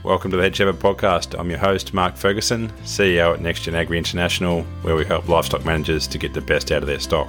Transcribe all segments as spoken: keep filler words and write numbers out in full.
Welcome to the Head Shepherd Podcast. I'm your host, Mark Ferguson, C E O at NextGen Agri International, where we help livestock managers to get the best out of their stock.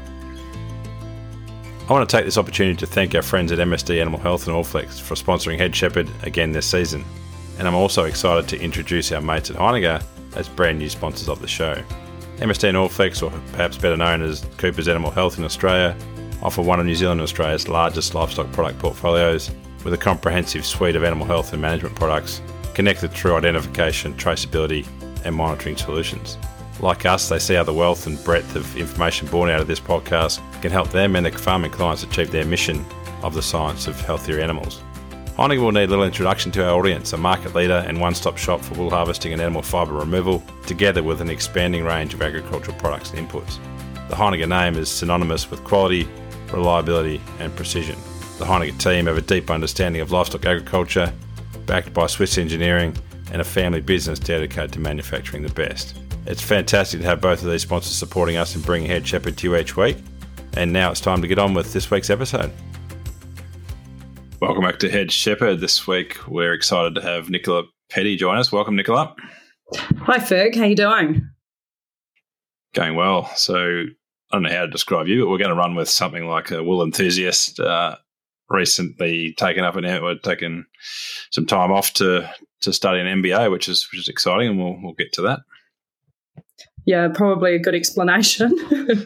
I want to take this opportunity to thank our friends at M S D Animal Health and Allflex for sponsoring Head Shepherd again this season. And I'm also excited to introduce our mates at Heineken as brand new sponsors of the show. M S D and Allflex, or perhaps better known as Cooper's Animal Health in Australia, offer one of New Zealand and Australia's largest livestock product portfolios with a comprehensive suite of animal health and management products connected through identification, traceability and monitoring solutions. Like us, they see how the wealth and breadth of information born out of this podcast can help them and their farming clients achieve their mission of the science of healthier animals. Heineken will need a little introduction to our audience, a market leader and one-stop shop for wool harvesting and animal fibre removal, together with an expanding range of agricultural products and inputs. The Heineken name is synonymous with quality, reliability and precision. The Heineken team have a deep understanding of livestock agriculture, backed by Swiss engineering and a family business dedicated to manufacturing the best. It's fantastic to have both of these sponsors supporting us and bringing Head Shepherd to you each week. And now it's time to get on with this week's episode. Welcome back to Head Shepherd. This week we're excited to have Nicola Petty join us. Welcome, Nicola. Hi, Ferg. How you doing? Going well. So I don't know how to describe you, but we're going to run with something like a wool enthusiast. Uh, recently taken up an we're taking some time off to to study an M B A, which is which is exciting, and we'll we'll get to that. Yeah, probably a good explanation.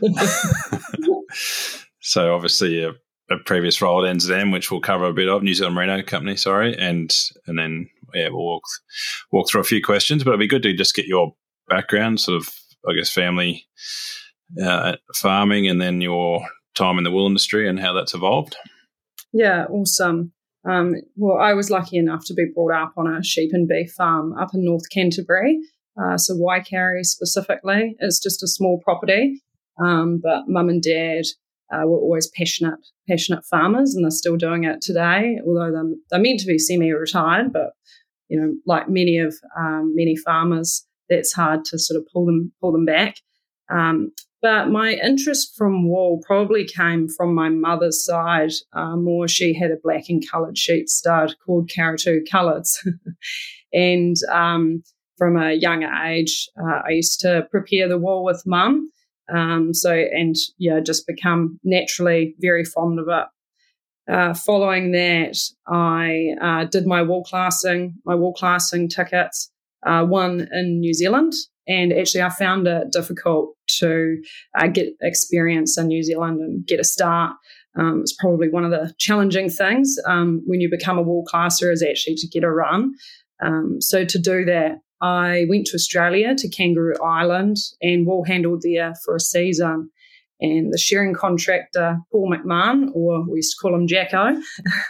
So obviously a, a previous role at N Z M, which we'll cover a bit of, New Zealand Merino Company, sorry, and and then yeah, we'll walk walk through a few questions, but it'd be good to just get your background, sort of I guess family, uh, farming, and then your time in the wool industry and how that's evolved. Yeah, awesome. Um, well, I was lucky enough to be brought up on a sheep and beef farm up in North Canterbury, uh, so Waikari specifically. It's just a small property, um, but mum and dad uh, were always passionate, passionate farmers, and they're still doing it today. Although they're, they're meant to be semi-retired, but you know, like many of um, many farmers, that's hard to sort of pull them pull them back. Um, But my interest from wool probably came from my mother's side uh, more. She had a black and coloured sheep stud called Caratu Colours. and um, from a younger age, uh, I used to prepare the wool with mum. Um, so, and yeah, just become naturally very fond of it. Uh, following that, I uh, did my wool classing, my wool classing tickets, uh, one in New Zealand. And actually, I found it difficult to uh, get experience in New Zealand and get a start. Um, it's probably one of the challenging things um, when you become a wool classer is actually to get a run. Um, so to do that, I went to Australia, to Kangaroo Island, and wool handled there for a season. And the shearing contractor, Paul McMahon, or we used to call him Jacko,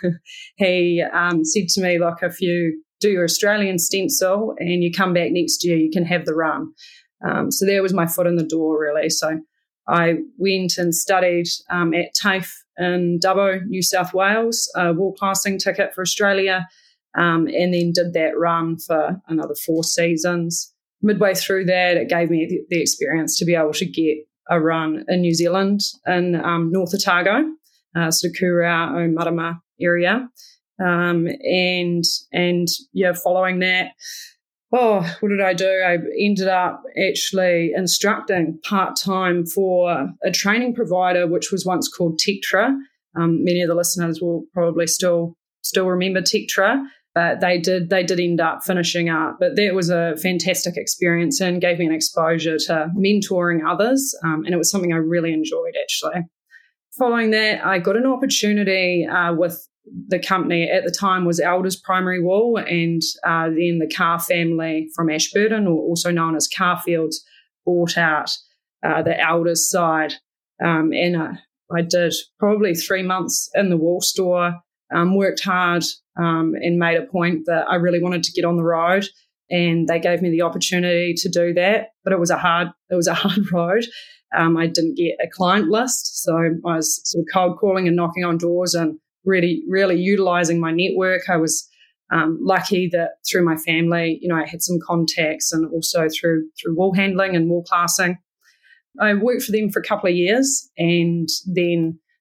he um, said to me, like, if you do your Australian stencil and you come back next year, you can have the run. Um, so there was my foot in the door, really. So I went and studied um, at TAFE in Dubbo, New South Wales, a wool classing ticket for Australia, um, and then did that run for another four seasons. Midway through that, it gave me the, the experience to be able to get a run in New Zealand in um, North Otago, uh, sort of Kurau, Marama area. Um, and, and yeah, following that, oh, what did I do? I ended up actually instructing part-time for a training provider, which was once called Tectra. Um, many of the listeners will probably still, still remember Tectra, but they did, they did end up finishing up. But that was a fantastic experience and gave me an exposure to mentoring others. Um, and it was something I really enjoyed, actually. Following that, I got an opportunity uh, with the company at the time was Elders Primary Wool, and uh, then the Carr family from Ashburton, or also known as Carfields, bought out uh, the Elders side. Um, and uh, I did probably three months in the wool store, um, worked hard um, and made a point that I really wanted to get on the road, and they gave me the opportunity to do that. But it was a hard, it was a hard road. Um, I didn't get a client list, so I was sort of cold calling and knocking on doors and really, really utilising my network. I was um, lucky that through my family, you know, I had some contacts, and also through through wool handling and wool classing. I worked for them for a couple of years, and then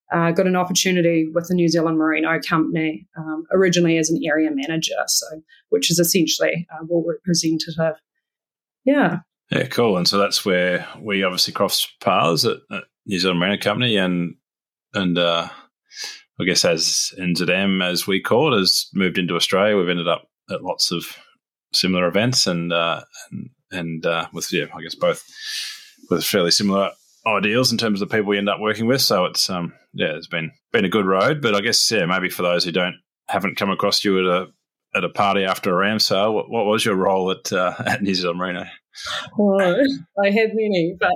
uh, got an opportunity with the New Zealand Merino Company, um, originally as an area manager, so which is essentially uh, more representative. Yeah. Yeah, cool. And so that's where we obviously crossed paths at, at New Zealand Merino Company, and and uh, I guess as N Z M, as we call it, has moved into Australia. We've ended up at lots of similar events, and uh, and, and uh, with yeah, I guess both with fairly similar ideals in terms of the people we end up working with. So it's um yeah, it's been been a good road. But I guess yeah, maybe for those who don't haven't come across you at a at a party after a ram sale, what, what was your role at uh, at New Zealand Merino? Oh, I had many, but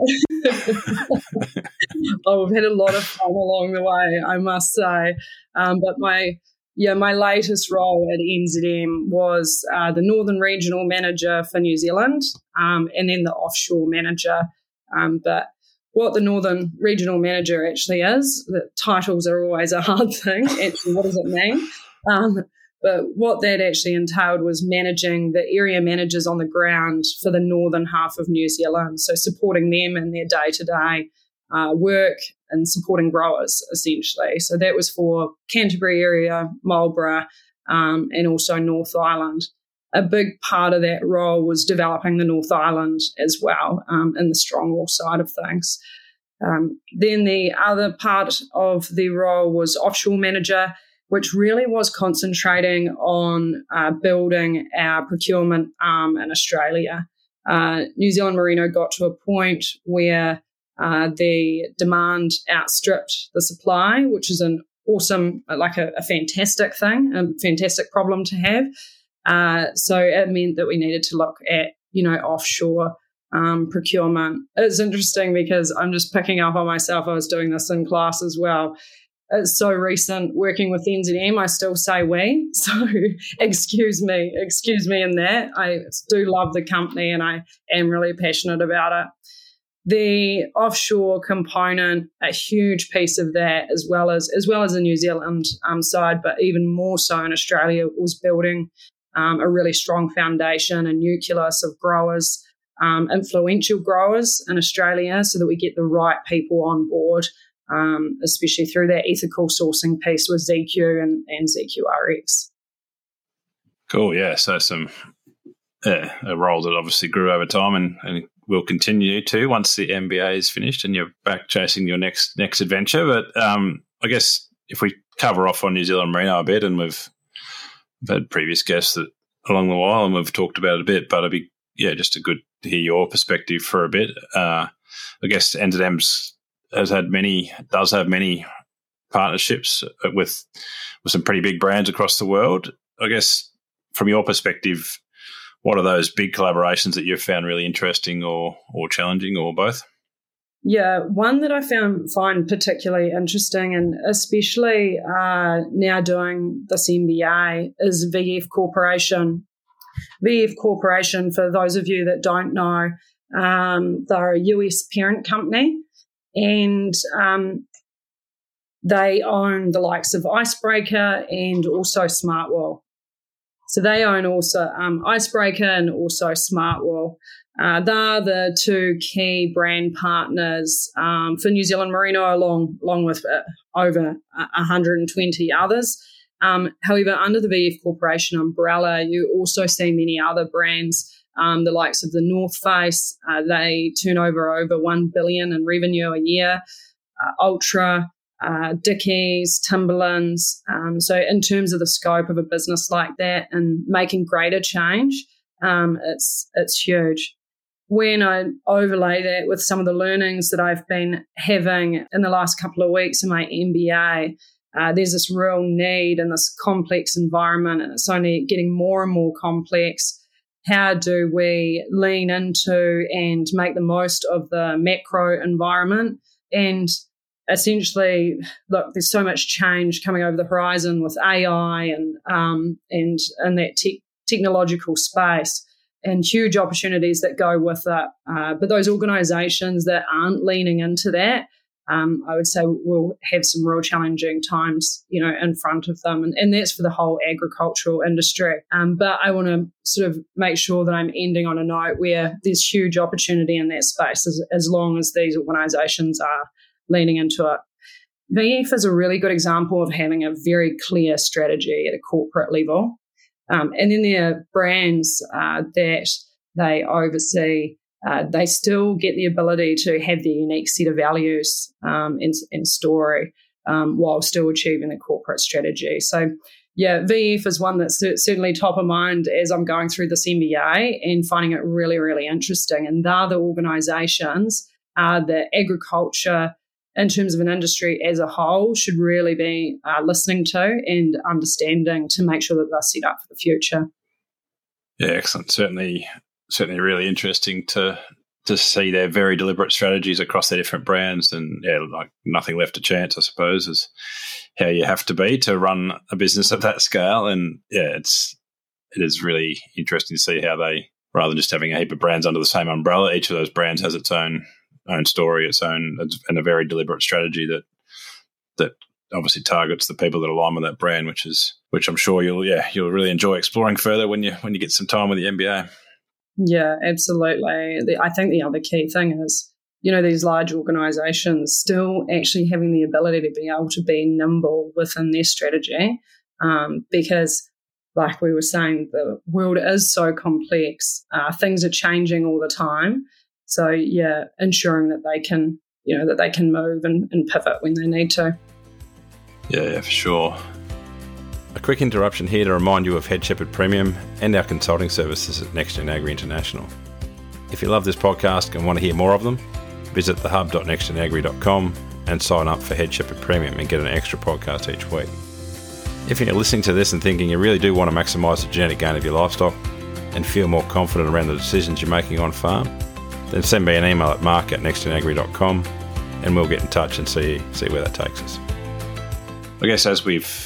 oh, I've had a lot of fun along the way, I must say. Um, but my yeah, my latest role at N Z M was uh, the Northern Regional Manager for New Zealand, um, and then the Offshore Manager. Um, but what the Northern Regional Manager actually is, the titles are always a hard thing. Actually, what does it mean? Um, But what that actually entailed was managing the area managers on the ground for the northern half of New Zealand, so supporting them in their day-to-day uh, work and supporting growers, essentially. So that was for Canterbury area, Marlborough, um, and also North Island. A big part of that role was developing the North Island as well, um, in the strong wool side of things. Um, then the other part of the role was offshore manager, which really was concentrating on uh, building our procurement arm in Australia. Uh, New Zealand Merino got to a point where uh, the demand outstripped the supply, which is an awesome, like a, a fantastic thing, a fantastic problem to have. Uh, so it meant that we needed to look at, you know, offshore um, procurement. It's interesting because I'm just picking up on myself. I was doing this in class as well. It's so recent working with N Z M, I still say we. So excuse me, excuse me in that. I do love the company and I am really passionate about it. The offshore component, a huge piece of that, as well as as well as the New Zealand um, side, but even more so in Australia, was building um, a really strong foundation, a nucleus of growers, um, influential growers in Australia, so that we get the right people on board. Um, especially through that ethical sourcing piece with Z Q and, and Z Q R X. Cool, yeah. So some uh, a role that obviously grew over time and, and will continue to once the M B A is finished and you're back chasing your next next adventure. But um, I guess if we cover off on New Zealand Merino a bit, and we've, we've had previous guests that along the while and we've talked about it a bit, but it'd be yeah just a good to hear your perspective for a bit. Uh, I guess N Z M's has had many, does have many partnerships with with some pretty big brands across the world. I guess from your perspective, what are those big collaborations that you've found really interesting or or challenging, or both? Yeah, one that I found find particularly interesting, and especially uh, now doing this M B A, is V F Corporation. V F Corporation, for those of you that don't know, um, they're a U S parent company. And um, they own the likes of Icebreaker and also Smartwool. So they own also um, Icebreaker and also Smartwool. Uh, they're the two key brand partners um, for New Zealand Merino, along along with uh, over one hundred twenty others. Um, however, under the V F Corporation umbrella, you also see many other brands. Um, the likes of the North Face, uh, they turn over over one billion dollars in revenue a year. Uh, Ultra, uh, Dickies, Timberlands. Um, so in terms of the scope of a business like that and making greater change, um, it's it's huge. When I overlay that with some of the learnings that I've been having in the last couple of weeks in my M B A, uh, there's this real need in this complex environment, and it's only getting more and more complex. How do we lean into and make the most of the macro environment? And essentially, look, there's so much change coming over the horizon with A I and um, and and that te- technological space, and huge opportunities that go with it. Uh, but those organisations that aren't leaning into that, um, I would say, will have some real challenging times, you know, in front of them. And, and that's for the whole agricultural industry. Um, but I want to sort of make sure that I'm ending on a note where there's huge opportunity in that space as, as long as these organisations are leaning into it. V F is a really good example of having a very clear strategy at a corporate level. Um, and then there are brands uh, that they oversee. Uh, they still get the ability to have their unique set of values um, and, and story um, while still achieving the corporate strategy. So, yeah, V F is one that's certainly top of mind as I'm going through this M B A and finding it really, really interesting. And they're the organisations uh, that agriculture, in terms of an industry as a whole, should really be uh, listening to and understanding to make sure that they're set up for the future. Yeah, excellent. Certainly, certainly really interesting to to see their very deliberate strategies across their different brands, and yeah, like nothing left to chance, I suppose, is how you have to be to run a business of that scale. And yeah, it's it is really interesting to see how they, rather than just having a heap of brands under the same umbrella, each of those brands has its own own story, its own, and a very deliberate strategy that that obviously targets the people that align with that brand, which is which I'm sure you'll yeah you'll really enjoy exploring further when you when you get some time with the M B A. Yeah, absolutely. The, I think the other key thing is, you know, these large organisations still actually having the ability to be able to be nimble within their strategy, um, because, like we were saying, the world is so complex. Uh, things are changing all the time. So, yeah, ensuring that they can, you know, that they can move and, and pivot when they need to. Yeah, yeah, for sure. A quick interruption here to remind you of Head Shepherd Premium and our consulting services at NextGen Agri International. If you love this podcast and want to hear more of them, visit the hub dot next gen agri dot com and sign up for Head Shepherd Premium and get an extra podcast each week. If you're listening to this and thinking you really do want to maximise the genetic gain of your livestock and feel more confident around the decisions you're making on farm, then send me an email at mark at next gen agri dot com and we'll get in touch and see see where that takes us. I guess as we've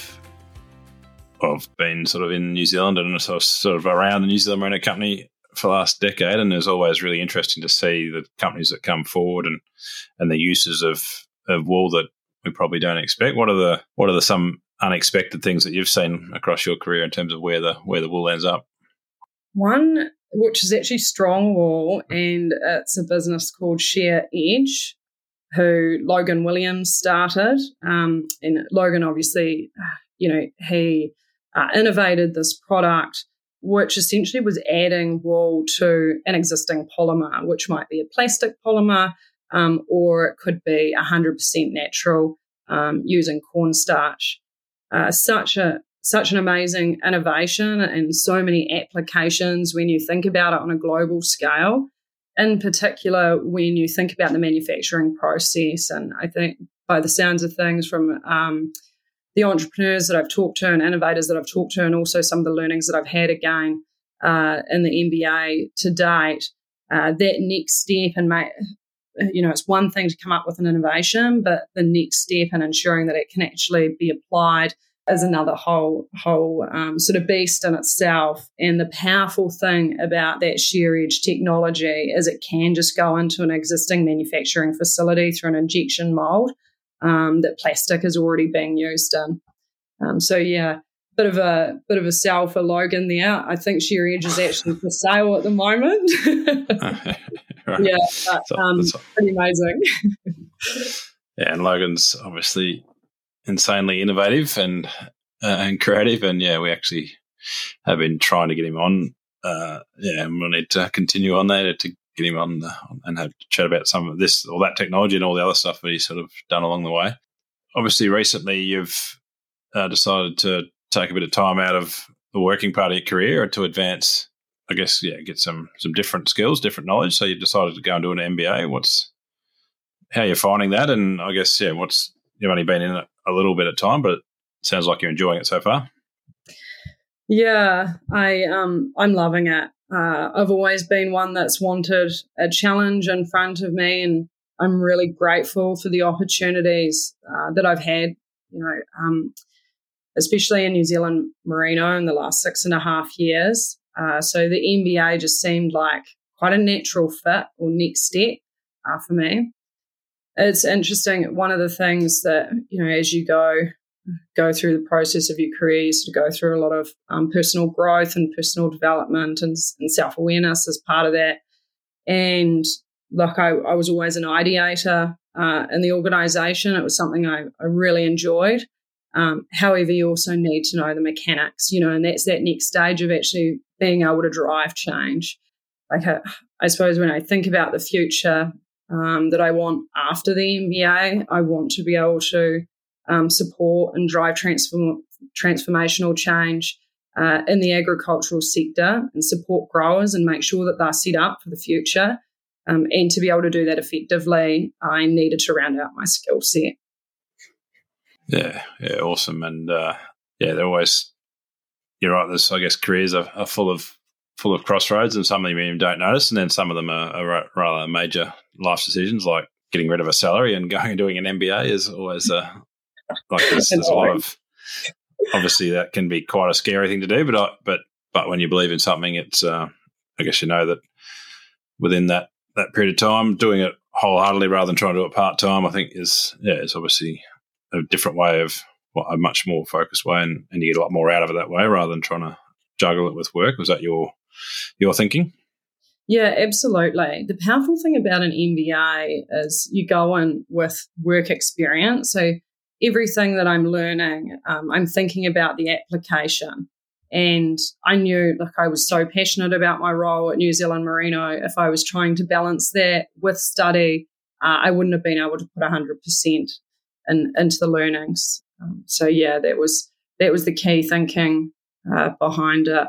I've been sort of in New Zealand and sort of, sort of around the New Zealand Merino Company for the last decade, and it's always really interesting to see the companies that come forward and, and the uses of, of wool that we probably don't expect. What are the what are the some unexpected things that you've seen across your career in terms of where the where the wool ends up? One, which is actually Strong Wool, and it's a business called Share Edge, who Logan Williams started. Um, and Logan, obviously, you know, he uh, innovated this product, which essentially was adding wool to an existing polymer, which might be a plastic polymer, um, or it could be one hundred percent natural um, using cornstarch. Uh, such a such an amazing innovation and so many applications when you think about it on a global scale, in particular when you think about the manufacturing process. And I think by the sounds of things from um, the entrepreneurs that I've talked to and innovators that I've talked to, and also some of the learnings that I've had again uh, in the M B A to date, uh, that next step and make, you know, it's one thing to come up with an innovation, but the next step in ensuring that it can actually be applied is another whole whole um, sort of beast in itself. And the powerful thing about that Share Edge technology is it can just go into an existing manufacturing facility through an injection mold um, that plastic is already being used in. Um, so yeah, bit of a bit of a sell for Logan there. I think Share Edge is actually for sale at the moment. Right. Yeah, but, um, that's pretty amazing. Yeah, and Logan's obviously insanely innovative and uh, and creative, and yeah, we actually have been trying to get him on. Uh, yeah, and we'll need to continue on there to get him on the, and have to chat about some of this, all that technology, and all the other stuff that he's sort of done along the way. Obviously, recently you've uh, decided to take a bit of time out of the working part of your career to advance, I guess, yeah, get some some different skills, different knowledge. So you decided to go and do an M B A. What's how you're finding that? And I guess, yeah, what's you've only been in it a little bit of time, but it sounds like you're enjoying it so far. Yeah, I um I'm loving it. Uh, I've always been one that's wanted a challenge in front of me, and I'm really grateful for the opportunities uh, that I've had. You know, um, especially in New Zealand Merino in the last six and a half years. Uh, so the M B A just seemed like quite a natural fit or next step uh, for me. It's interesting. One of the things that, you know, as you go go through the process of your career, you sort of go through a lot of um, personal growth and personal development and, and self-awareness as part of that. And like I, I was always an ideator uh, in the organisation. It was something I, I really enjoyed. Um, however, you also need to know the mechanics, you know, and that's that next stage of actually being able to drive change. Like I, I suppose when I think about the future um, that I want after the M B A, I want to be able to um, support and drive transform, transformational change uh, in the agricultural sector and support growers and make sure that they're set up for the future. Um, and to be able to do that effectively, I needed to round out my skill set. Yeah, yeah, awesome. And uh, yeah, they're always, you're right, there's, I guess, careers are, are full of full of crossroads, and some of them you don't notice, and then some of them are, are rather major life decisions, like getting rid of a salary and going and doing an M B A is always uh, like there's, there's a lot of, obviously that can be quite a scary thing to do, but I, but but when you believe in something, it's uh, I guess you know that within that that period of time, doing it wholeheartedly rather than trying to do it part time, I think is yeah, it's obviously a different way of well, a much more focused way, and, and you get a lot more out of it that way rather than trying to juggle it with work. Was that your your thinking? Yeah, absolutely. The powerful thing about an M B A is you go in with work experience. So everything that I'm learning, um, I'm thinking about the application. And I knew, like, I was so passionate about my role at New Zealand Merino. If I was trying to balance that with study, uh, I wouldn't have been able to put one hundred percent in, into the learnings. Um, so, yeah, that was that was the key thinking uh, behind it.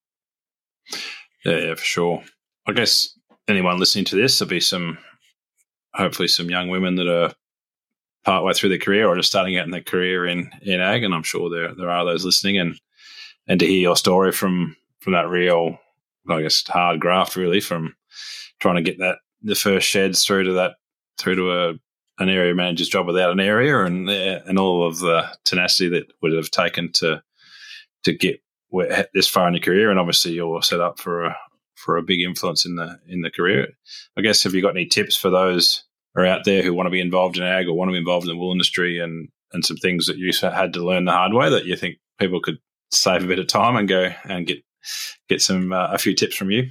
Yeah, yeah, for sure. I guess anyone listening to this, there'll be some, hopefully some young women that are partway through their career or just starting out in their career in, in ag, and I'm sure there there are those listening, and and to hear your story from from that real, I guess, hard graft, really, from trying to get that the first sheds through to that through to a an area manager's job without an area, and and all of the tenacity that would have taken to to get this far in your career, and obviously you're set up for a for a big influence in the in the career. I guess, have you got any tips for those who are out there who want to be involved in ag or want to be involved in the wool industry, and and some things that you had to learn the hard way that you think people could save a bit of time and go and get get some uh, a few tips from you?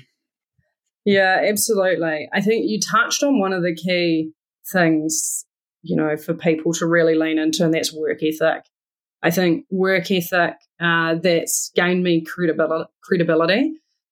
Yeah, absolutely. I think you touched on one of the key things, you know, for people to really lean into, and that's work ethic. I think work ethic uh, that's gained me credibility, credibility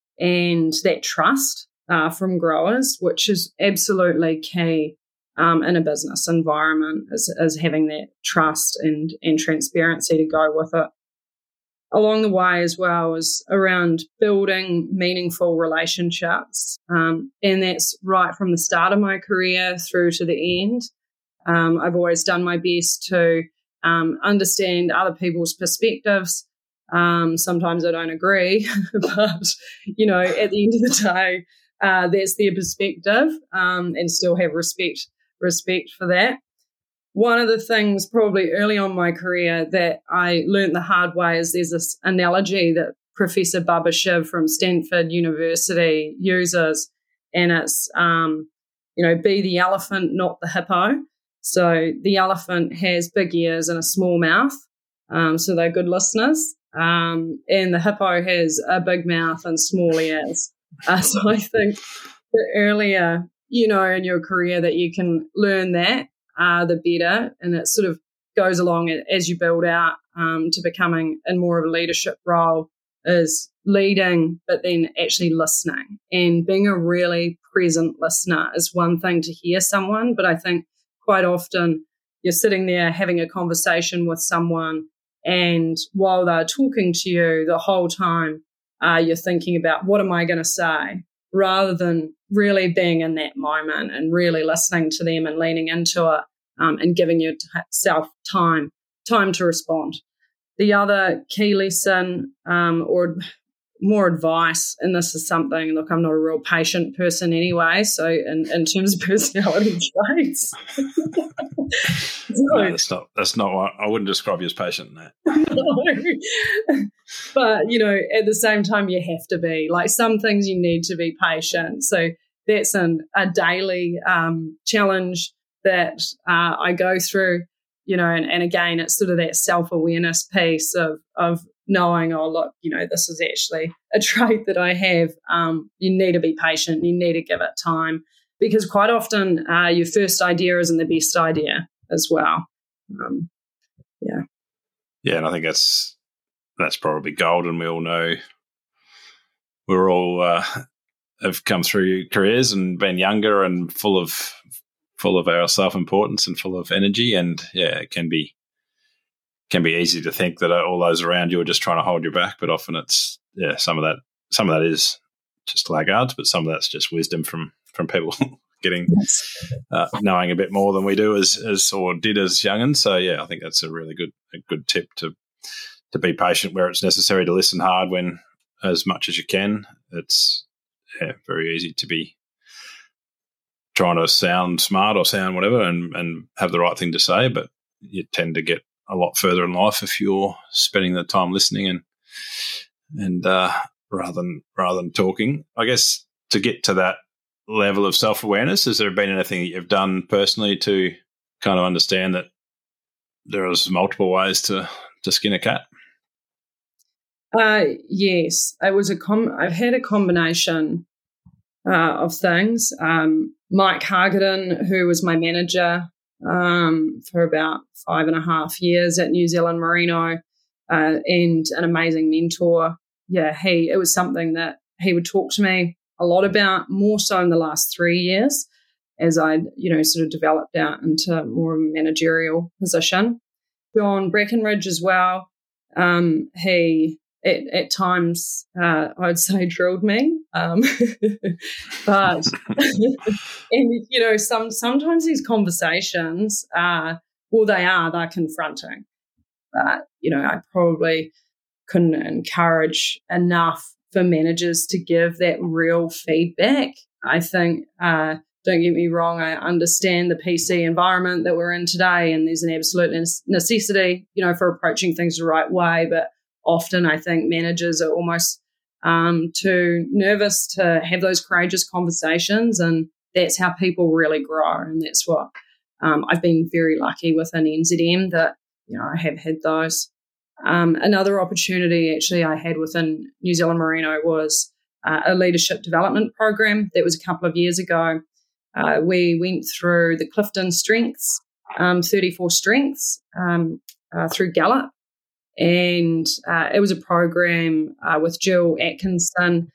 and that trust uh, from growers, which is absolutely key um, in a business environment, is, is having that trust and, and transparency to go with it. Along the way as well is around building meaningful relationships. Um, and that's right from the start of my career through to the end. Um, I've always done my best to um, understand other people's perspectives. Um, sometimes I don't agree, but, you know, at the end of the day, uh, that's their perspective, um, and still have respect respect for that. One of the things probably early on in my career that I learned the hard way is there's this analogy that Professor Bubba Shiv from Stanford University uses, and it's, um, you know, be the elephant, not the hippo. So the elephant has big ears and a small mouth, um, so they're good listeners, um, and the hippo has a big mouth and small ears. Uh, so I think the earlier, you know, in your career that you can learn that, Uh, the better, and it sort of goes along as you build out um, to becoming in more of a leadership role, is leading but then actually listening, and being a really present listener is one thing to hear someone, but I think quite often you're sitting there having a conversation with someone, and while they're talking to you the whole time uh, you're thinking about, what am I going to say, rather than really being in that moment and really listening to them and leaning into it, um, and giving yourself time, time to respond. The other key lesson um, or more advice, and this is something, look, I'm not a real patient person anyway, so in, in terms of personality traits. No, that's not, that's not what, I wouldn't describe you as patient in that. No. But, you know, at the same time, you have to be. Like, some things you need to be patient. So that's an, a daily um, challenge that uh, I go through, you know, and, and again, it's sort of that self-awareness piece of of knowing, oh, look, you know, this is actually a trait that I have. Um, you need to be patient. You need to give it time, because quite often uh, your first idea isn't the best idea as well. Um, yeah. Yeah, and I think that's that's probably gold, and we all know we're all uh, have come through careers and been younger and full of full of our self-importance and full of energy, and yeah, it can be can be easy to think that all those around you are just trying to hold you back, but often it's yeah, some of that some of that is just laggards, but some of that's just wisdom from from people getting uh, knowing a bit more than we do as as or did as youngins. So yeah, I think that's a really good a good tip to to be patient where it's necessary, to listen hard when as much as you can. It's yeah, very easy to be trying to sound smart or sound whatever and, and have the right thing to say, but you tend to get a lot further in life if you're spending the time listening and and uh, rather than rather than talking. I guess to get to that level of self-awareness, has there been anything that you've done personally to kind of understand that there is multiple ways to, to skin a cat? Uh, yes, it was a com- I've had a combination uh, of things. Um, Mike Hargaden, who was my manager um, for about five and a half years at New Zealand Merino, uh, and an amazing mentor. Yeah, he it was something that he would talk to me a lot about, more so in the last three years as I, you know, sort of developed out into more of a managerial position. John Breckenridge as well. Um, he at, at times uh, I would say drilled me, um, but and you know some sometimes these conversations, uh, well, they are they're confronting, but you know I probably couldn't encourage enough for managers to give that real feedback. I think. Uh, Don't get me wrong, I understand the P C environment that we're in today, and there's an absolute necessity, you know, for approaching things the right way. But often I think managers are almost um, too nervous to have those courageous conversations, and that's how people really grow. And that's what um, I've been very lucky within N Z M that, you know, I have had those. Um, another opportunity actually I had within New Zealand Merino was uh, a leadership development program that was a couple of years ago. Uh, we went through the Clifton Strengths, um, thirty-four Strengths um, uh, through Gallup, and uh, it was a program uh, with Jill Atkinson.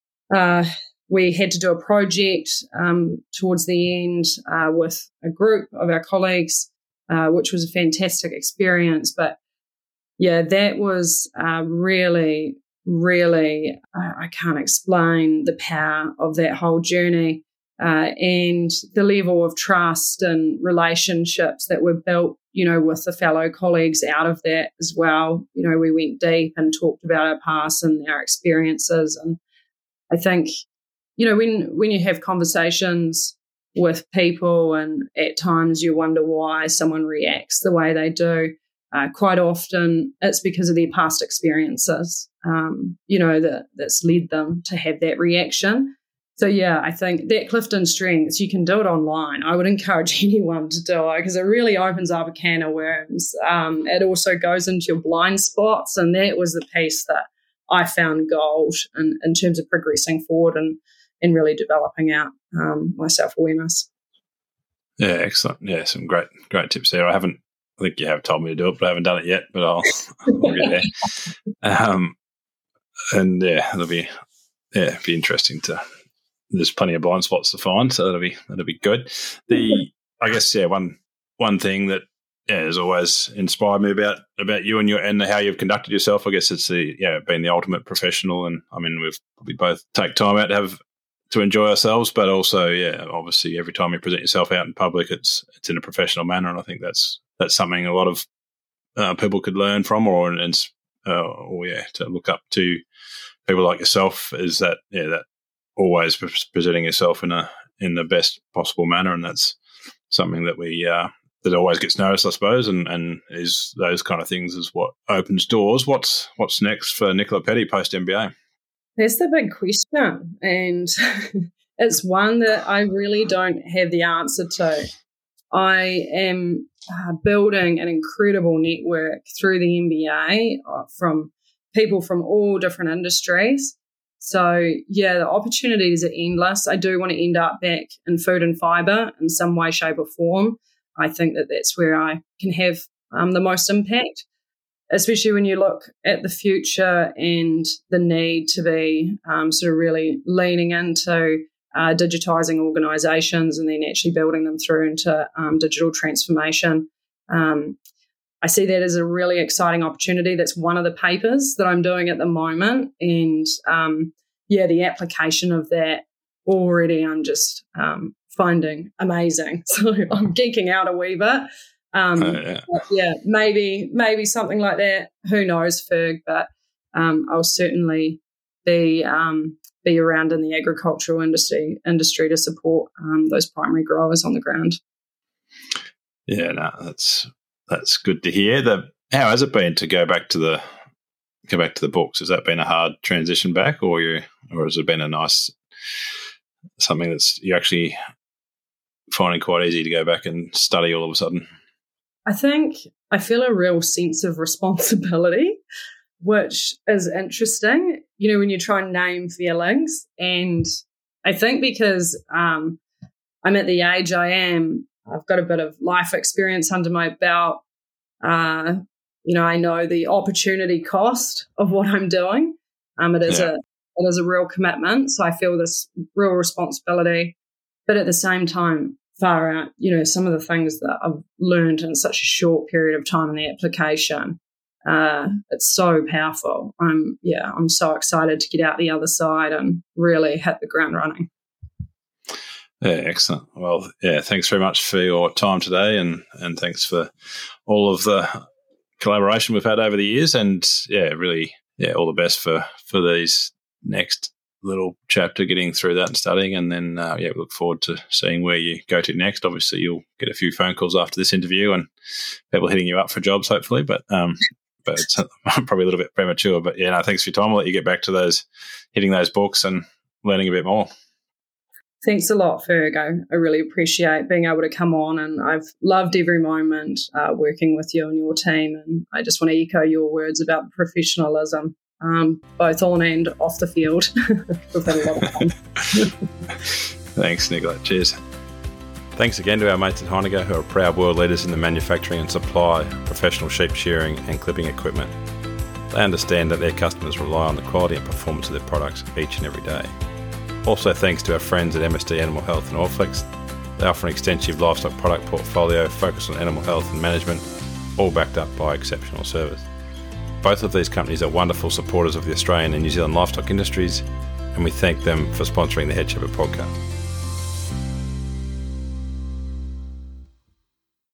Uh, we had to do a project um, towards the end uh, with a group of our colleagues, uh, which was a fantastic experience. But yeah, that was uh, really, really, uh, I can't explain the power of that whole journey. Uh, and the level of trust and relationships that were built, you know, with the fellow colleagues out of that as well. You know, we went deep and talked about our past and our experiences. And I think, you know, when when you have conversations with people and at times you wonder why someone reacts the way they do, uh, quite often it's because of their past experiences, um, you know, that that's led them to have that reaction. So, yeah, I think that Clifton Strengths, you can do it online. I would encourage anyone to do it because it really opens up a can of worms. Um, it also goes into your blind spots, and that was the piece that I found gold in, in terms of progressing forward and, and really developing out um, my self-awareness. Yeah, excellent. Yeah, some great great tips there. I haven't, I think you have told me to do it, but I haven't done it yet, but I'll, I'll get there. Um, and, yeah, it'll be, yeah, it'll be interesting to... There's plenty of blind spots to find, so that'll be that'll be good. The I guess yeah, one one thing that yeah, has always inspired me about about you and your and how you've conducted yourself. I guess it's the yeah, being the ultimate professional, and I mean we've probably both take time out to have to enjoy ourselves, but also yeah, obviously every time you present yourself out in public, it's it's in a professional manner, and I think that's that's something a lot of uh, people could learn from, or and uh, or yeah, to look up to people like yourself. Is that yeah that. Always presenting yourself in a in the best possible manner, and that's something that we uh, that always gets noticed, I suppose, and, and is those kind of things is what opens doors. What's what's next for Nicola Petty post M B A? That's the big question, and it's one that I really don't have the answer to. I am uh, building an incredible network through the M B A uh, from people from all different industries. So, yeah, the opportunities are endless. I do want to end up back in food and fibre in some way, shape or form. I think that that's where I can have um, the most impact, especially when you look at the future and the need to be um, sort of really leaning into uh, digitising organisations and then actually building them through into um, digital transformation. Um, I see that as a really exciting opportunity. That's one of the papers that I'm doing at the moment. And, um, yeah, the application of that already I'm just um, finding amazing. So I'm geeking out a wee bit. Um, oh, yeah. yeah, maybe maybe something like that. Who knows, Ferg? But um, I'll certainly be um, be around in the agricultural industry industry to support um, those primary growers on the ground. Yeah, no, that's that's good to hear. The how has it been to go back to the go back to the books? Has that been a hard transition back, or you, or has it been a nice something that's you actually finding quite easy to go back and study all of a sudden? I think I feel a real sense of responsibility, which is interesting, you know, when you try and name feelings. And I think because um, I'm at the age I am, I've got a bit of life experience under my belt. Uh, you know, I know the opportunity cost of what I'm doing. Um, it is yeah. a it is a real commitment. So I feel this real responsibility. But at the same time, far out, you know, some of the things that I've learned in such a short period of time in the application, uh, it's so powerful. I'm, yeah, I'm so excited to get out the other side and really hit the ground running. Yeah, excellent. Well, yeah, thanks very much for your time today, and, and thanks for all of the collaboration we've had over the years. And yeah, really, yeah, all the best for, for these next little chapter, getting through that and studying, and then uh, yeah, we look forward to seeing where you go to next. Obviously, you'll get a few phone calls after this interview and people hitting you up for jobs, hopefully. But um, but it's probably a little bit premature. But yeah, no, thanks for your time. I'll let you get back to those hitting those books and learning a bit more. Thanks a lot, Ferg. I, I really appreciate being able to come on, and I've loved every moment uh, working with you and your team. And I just want to echo your words about the professionalism. Um, both on and off the field. We've had a lot of fun. Thanks, Nicola. Cheers. Thanks again to our mates at Heinegger, who are proud world leaders in the manufacturing and supply of professional sheep shearing and clipping equipment. They understand that their customers rely on the quality and performance of their products each and every day. Also, thanks to our friends at M S D Animal Health and Allflex. They offer an extensive livestock product portfolio focused on animal health and management, all backed up by exceptional service. Both of these companies are wonderful supporters of the Australian and New Zealand livestock industries, and we thank them for sponsoring the Head Shepherd podcast.